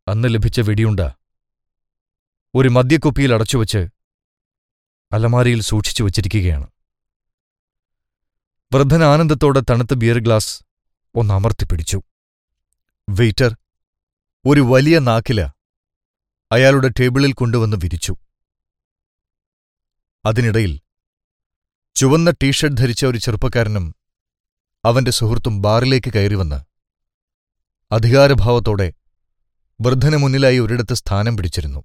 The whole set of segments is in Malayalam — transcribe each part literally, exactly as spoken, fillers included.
അന്ന് ലഭിച്ച വെടിയുണ്ട ഒരു മദ്യക്കുപ്പിയിൽ അടച്ചുവച്ച് അലമാരയിൽ സൂക്ഷിച്ചു വച്ചിരിക്കുകയാണ്. വൃദ്ധൻ ആനന്ദത്തോടെ തണുത്ത ബിയർ ഗ്ലാസ് ഒന്നമർത്തിപ്പിടിച്ചു. വെയിറ്റർ ഒരു വലിയ നാക്കില അയാളുടെ ടേബിളിൽ കൊണ്ടുവന്ന് വിരിച്ചു. അതിനിടയിൽ ചുവന്ന ടീഷർട്ട് ധരിച്ച ഒരു ചെറുപ്പക്കാരനും അവന്റെ സുഹൃത്തും ബാറിലേക്ക് കയറിവന്ന് അധികാരഭാവത്തോടെ വൃദ്ധന് മുന്നിലായി ഒരിടത്ത് സ്ഥാനം പിടിച്ചിരുന്നു.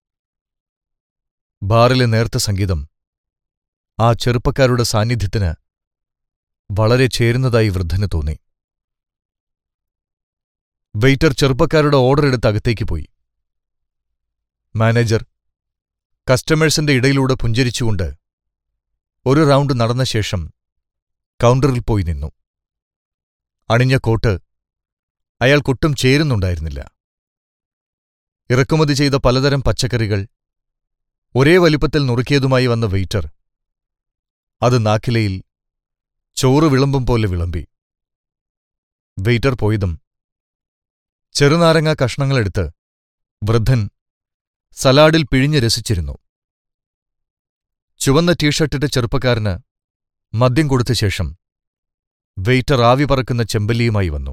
ബാറിലെ നേർത്ത സംഗീതം ആ ചെറുപ്പക്കാരുടെ സാന്നിധ്യത്തിന് വളരെ ചേരുന്നതായി വൃദ്ധന് തോന്നി. വെയിറ്റർ ചെറുപ്പക്കാരുടെ ഓർഡർ എടുത്ത് അകത്തേക്ക് പോയി. മാനേജർ കസ്റ്റമേഴ്സിന്റെ ഇടയിലൂടെ പുഞ്ചിരിച്ചുകൊണ്ട് ഒരു റൗണ്ട് നടന്ന ശേഷം കൗണ്ടറിൽ പോയി നിന്നു. അണിഞ്ഞ കോട്ട് അയാൾക്കൊട്ടും ചേരുന്നുണ്ടായിരുന്നില്ല. ഇറക്കുമതി ചെയ്ത പലതരം പച്ചക്കറികൾ ഒരേ വലിപ്പത്തിൽ നുറുക്കിയതുമായി വന്ന വെയിറ്റർ അത് നാക്കിലയിൽ ചോറ് വിളമ്പും പോലെ വിളമ്പി. വെയിറ്റർ പോയതും ചെറുനാരങ്ങ കഷ്ണങ്ങളെടുത്ത് വൃദ്ധൻ സലാഡിൽ പിഴിഞ്ഞ് രസിച്ചിരുന്നു. ചുവന്ന ടീഷർട്ടിട്ട ചെറുപ്പക്കാരന് മദ്യം കൊടുത്ത ശേഷം വെയിറ്റർ ആവി പറക്കുന്ന ചെമ്പല്ലിയുമായി വന്നു.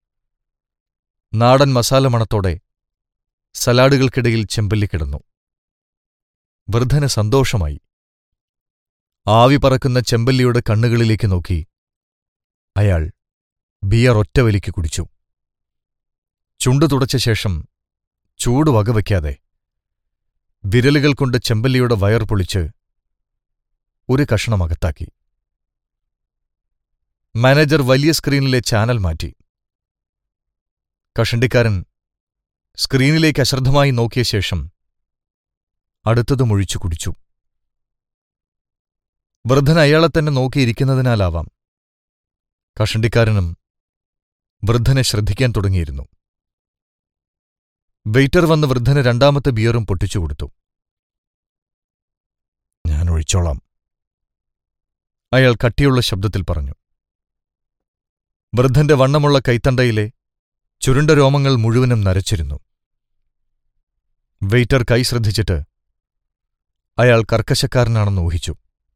നാടൻ മസാല മണത്തോടെ സലാഡുകൾക്കിടയിൽ ചെമ്പല്ലി കിടന്നു. വൃദ്ധന് സന്തോഷമായി. ആവി പറക്കുന്ന ചെമ്പല്ലിയുടെ കണ്ണുകളിലേക്ക് നോക്കി അയാൾ ബിയർ ഒറ്റവലിക്ക് കുടിച്ചു. ചുണ്ടു തുടച്ച ശേഷം ചൂട് വകവയ്ക്കാതെ വിരലുകൾ കൊണ്ട് ചെമ്പല്ലിയുടെ വയർ പൊളിച്ച് ഒരു കഷണം അകത്താക്കി. മാനേജർ വലിയ സ്ക്രീനിലെ ചാനൽ മാറ്റി. കഷണ്ടിക്കാരൻ സ്ക്രീനിലേക്ക് അശ്രദ്ധമായി നോക്കിയ ശേഷം അടുത്തത് മുഴിച്ചു കുടിച്ചു. വൃദ്ധൻ അയാളെ തന്നെ നോക്കിയിരിക്കുന്നതിനാലാവാം കഷണ്ടിക്കാരനും വൃദ്ധനെ ശ്രദ്ധിക്കാൻ തുടങ്ങിയിരുന്നു. വെയിറ്റർ വന്ന് വൃദ്ധന് രണ്ടാമത്തെ ബിയറും പൊട്ടിച്ചുകൊടുത്തു. ഞാൻ ഒഴിച്ചോളാം, അയാൾ കട്ടിയുള്ള ശബ്ദത്തിൽ പറഞ്ഞു. വൃദ്ധന്റെ വണ്ണമുള്ള കൈത്തണ്ടയിലെ ചുരുണ്ട രോമങ്ങൾ മുഴുവനും നരച്ചിരുന്നു. വെയിറ്റർ കൈ ശ്രദ്ധിച്ചിട്ട് അയാൾ കർക്കശക്കാരനാണെന്ന് ഊഹിച്ചു.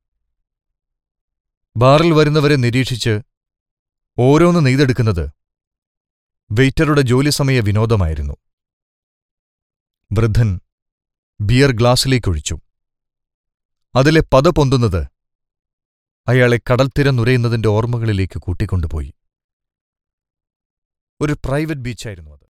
ബാറിൽ വരുന്നവരെ നിരീക്ഷിച്ച് ഓരോന്ന് നെയ്തെടുക്കുന്നത് വെയിറ്ററുടെ ജോലിസമയ വിനോദമായിരുന്നു. വൃദ്ധൻ ബിയർ ഗ്ലാസ്സിലേക്കൊഴിച്ചു. അതിലെ പത പൊന്തുന്നത് അയാളെ കടൽത്തിര നുരയുന്നതിന്റെ ഓർമ്മകളിലേക്ക് കൂട്ടിക്കൊണ്ടുപോയി. ഒരു പ്രൈവറ്റ് ബീച്ചായിരുന്നു അത്.